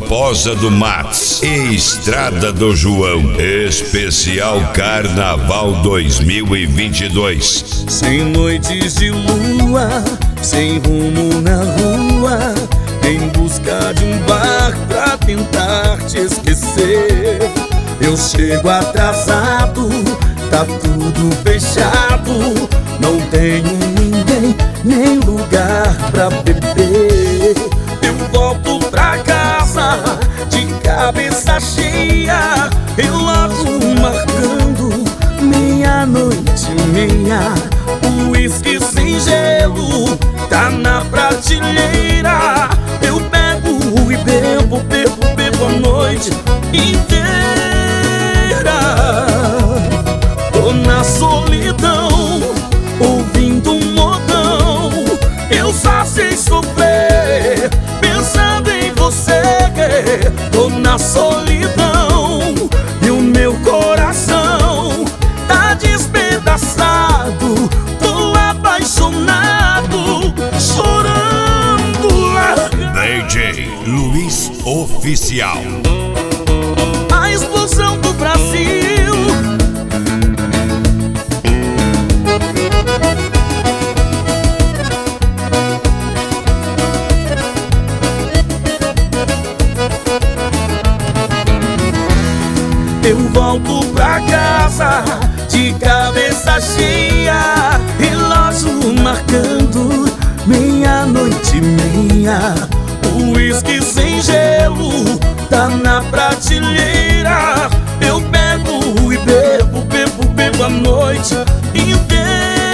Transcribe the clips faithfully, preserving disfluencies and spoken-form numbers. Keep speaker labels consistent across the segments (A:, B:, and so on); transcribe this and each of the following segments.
A: Pamposa do Matos e Estrada do João. Especial Carnaval dois mil e vinte e dois.
B: Sem noites de lua, sem rumo na rua, em busca de um bar pra tentar te esquecer. Eu chego atrasado, tá tudo fechado, não tenho ninguém, nem lugar pra beber. Eu volto pra casa de cabeça cheia, relógio marcando meia-noite e meia. O uísque sem gelo tá na prateleira. Eu pego e bebo, bebo, bebo a noite inteira. Tô na solidão, ouvindo um modão. Eu só sei sofrer, pensando em você. Tô na solidão e o meu coração tá despedaçado. Tô apaixonado, chorando.
A: D J Luiz Oficial.
B: A explosão do Brasil. Eu volto pra casa de cabeça cheia, relógio marcando meia-noite e meia. O uísque sem gelo tá na prateleira. Eu pego e bebo, bebo, bebo a noite inteira.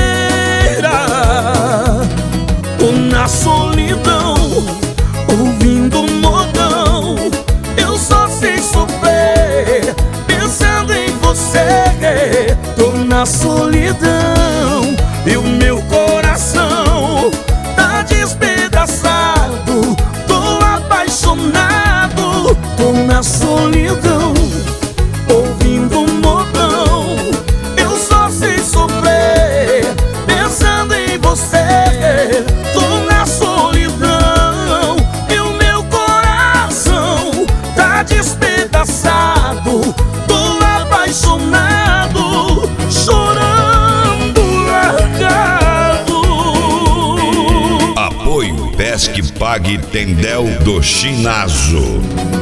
B: Tô na solidão, ouvindo um modão. Eu só sei sofrer, pensando em você. Tô na solidão e o meu coração tá despedaçado. Tô apaixonado, tô na solidão, ouvindo um modão. Eu só sei sofrer, pensando em você. Tô na solidão e o meu coração tá despedaçado. Tô apaixonado, chorando, largado.
A: Apoio Pesque Pague Tendel do Chinazo.